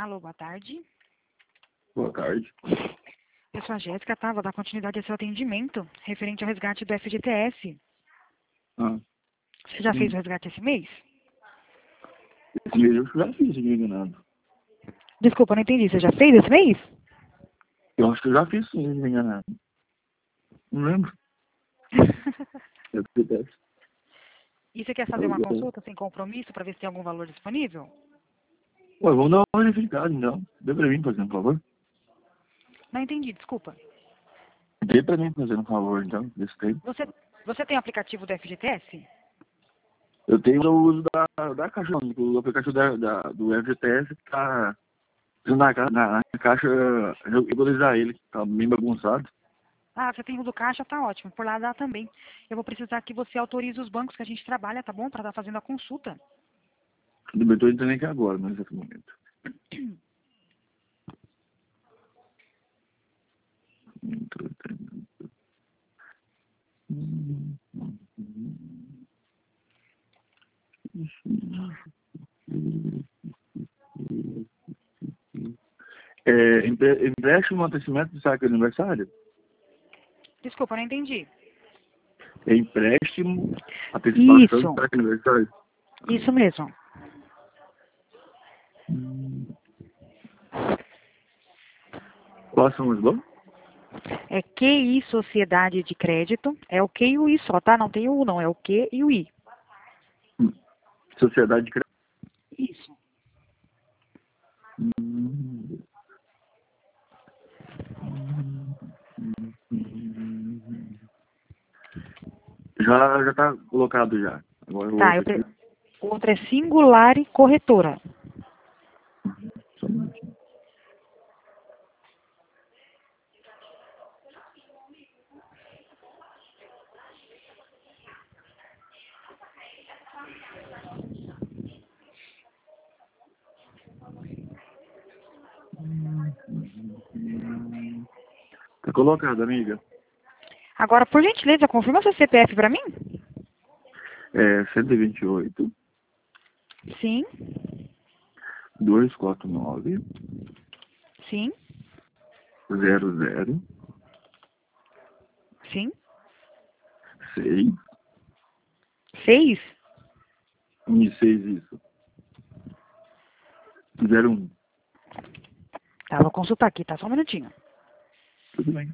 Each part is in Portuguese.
Alô, boa tarde. Boa tarde. Eu sou a Jéssica, tá? Vou dar continuidade ao seu atendimento referente ao resgate do FGTS. Ah, Você já fez o resgate esse mês? esse mês eu já fiz, se não me engano. Desculpa, não entendi. Você já fez esse mês? Eu acho que eu já fiz sim, se não me engano. Não lembro. Eu fiz. E você quer fazer uma consulta sem compromisso para ver se tem algum valor disponível? Ué, vamos dar uma verificada então. Dê pra mim fazer um favor? Não entendi, desculpa. Dê pra mim fazer um favor então, desse tempo. Você tem o aplicativo do FGTS? Eu tenho o uso da caixa, o aplicativo do FGTS que tá na caixa, regularizar ele, que tá bem bagunçado. Ah, você tem o do Caixa, tá ótimo. Por lá dá também. Eu vou precisar que você autorize os bancos que a gente trabalha, tá bom? Para estar fazendo a consulta. Eu tô entrando aqui agora, nesse momento. Empréstimo antecedente de saque de aniversário? Desculpa, não entendi. É empréstimo, antecipação Isso, de saque de aniversário? isso mesmo. Quais são os bancos? É QI Sociedade de Crédito. É o Q e o I só, tá? Não tem o U, não. É o Q e o I. Sociedade de crédito. Isso. Já tá colocado já. Agora o Tá, outro aqui. o outro é Singular Corretora. Só um minutinho. Tá colocado, amiga. Agora, por gentileza, confirma seu CPF para mim? É 128 Sim, 249 sim, 00 sim. 6 6? 6 isso. 01. Tá, vou consultar aqui, tá? Só um minutinho. Tudo bem.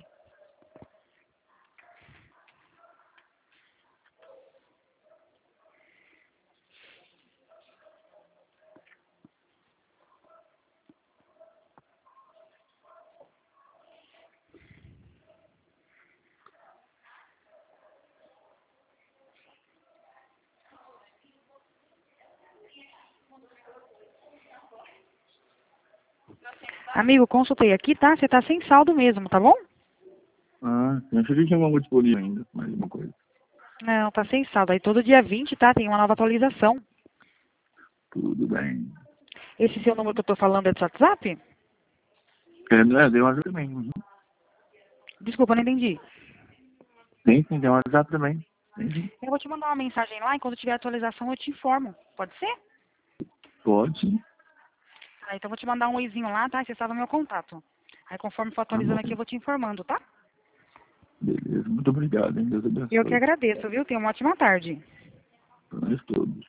Amigo, consultei aqui, tá? Você tá sem saldo mesmo, tá bom? Ah, eu achei que tinha alguma disponível ainda, mais uma coisa. Não, tá sem saldo. Aí todo dia 20, tá? Tem uma nova atualização. Tudo bem. Esse seu número que eu tô falando é do WhatsApp? Deu uma também. Uhum. Desculpa, não entendi. Tem, deu uma também. Uhum. Eu vou te mandar uma mensagem lá e quando tiver atualização eu te informo. Pode ser? Pode sim. Ah, então eu vou te mandar um oizinho lá, tá? Você sabe o meu contato. Aí conforme for Tá bom. atualizando aqui eu vou te informando, tá? Beleza, muito obrigado, hein? Deus Eu que abençoe. agradeço, viu? Tenha uma ótima tarde. Para nós todos.